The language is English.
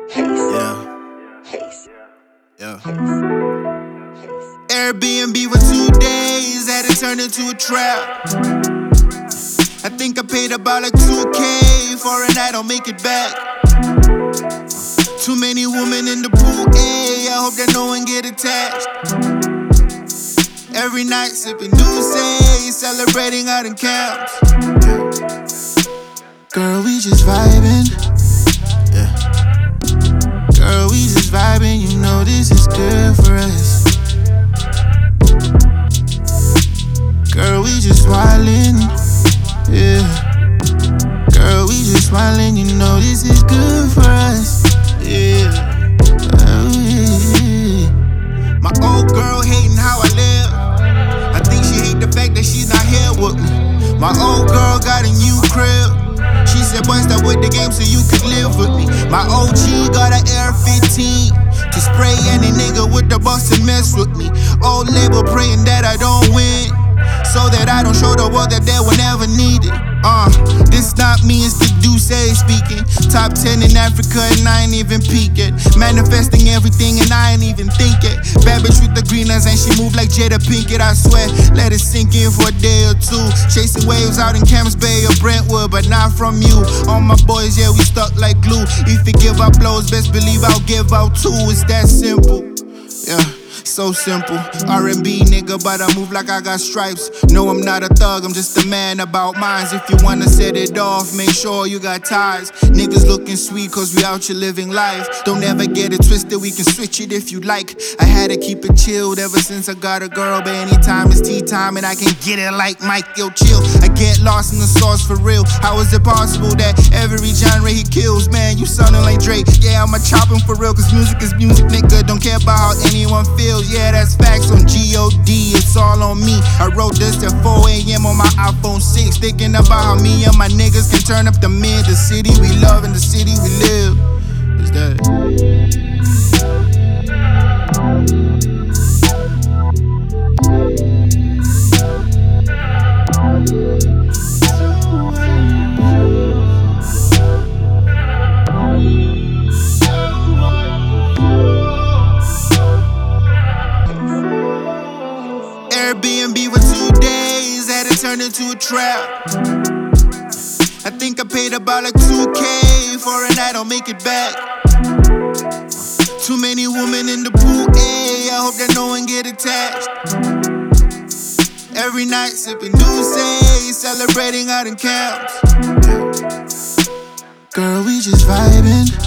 Yeah. Airbnb for 2 days, had it turned into a trap. I think I paid about like 2K for a night, I'll make it back. Too many women in the pool, ayy, I hope that no one get attached. Every night sipping Douce, celebrating out in camps. Girl, we just vibing. Girl, we just vibing, you know this is good for us. Girl, we just wildin', yeah. Girl, we just smiling, you know this is good for us, yeah. Oh, yeah. My old girl hating how I live. I think she hate the fact that she's not here with me. My old girl got a new crib. She said, boy, stop with the game so you could live with me. My OG got an Air 15 to spray any nigga with the boss to mess with me. Old label praying that I don't win, so that I don't show the world that they will never need it. This not me, it's the Douce speaking. Top 10 in Africa and I ain't even peeking. Manifesting everything and I ain't even thinking. Bad bitch with the green eyes and she move like Jada Pinkett, I swear. Let it sink in for a day or two. Chasing waves out in Camps Bay or Brentwood, but not from you. All my boys, yeah, we stuck like glue. If you give out blows, best believe I'll give out too. It's that simple, yeah. So simple, R&B nigga, but I move like I got stripes. No, I'm not a thug, I'm just a man about minds. If you wanna set it off, make sure you got ties. Niggas looking sweet cause we out here living life. Don't ever get it twisted, we can switch it if you like. I had to keep it chilled ever since I got a girl, but anytime it's tea time and I can get it like Mike, yo chill. I get lost in the sauce for real. How is it possible that every genre he kills? Man, you sounding like Drake. Yeah, I'ma chop him for real, cause music is music, nigga. Don't care about how anyone feels. Yeah, that's facts on G.O.D. It's all on me. I wrote this at 4 a.m. on my iPhone 6, thinking about how me and my niggas can turn up the mid. The city we love and the city we live. Is that? Airbnb for 2 days, had it turned into a trap. I think I paid about like 2K for a night, I'll make it back. Too many women in the pool, ayy, I hope that no one get attached. Every night sipping Douce, celebrating out in camps. Girl, we just vibing.